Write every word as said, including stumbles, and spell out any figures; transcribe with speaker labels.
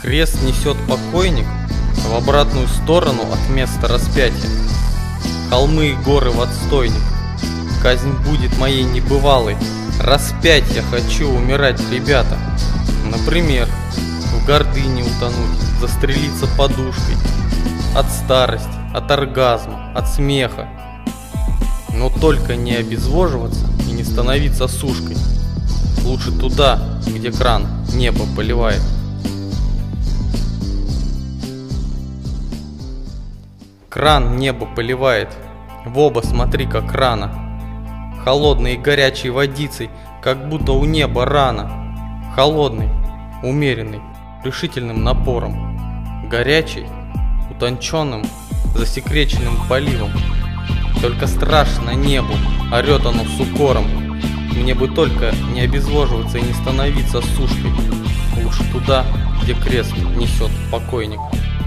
Speaker 1: Крест несет покойник в обратную сторону от места распятия. Холмы и горы в отстойник. Казнь будет моей небывалой. Распять я хочу умирать, ребята. Например, в гордыне утонуть, застрелиться подушкой. От старости, от оргазма, от смеха. Но только не обезвоживаться и не становиться сушкой. Лучше туда, где кран небо поливает. Кран небо поливает, в оба смотри как рано. Холодной и горячей водицей, как будто у неба рано. Холодный, умеренный, решительным напором. Горячий, утонченным, засекреченным поливом. Только страшно небу, орет оно с укором. Мне бы только не обезвоживаться и не становиться сушкой. Лучше туда, где крест несет покойник.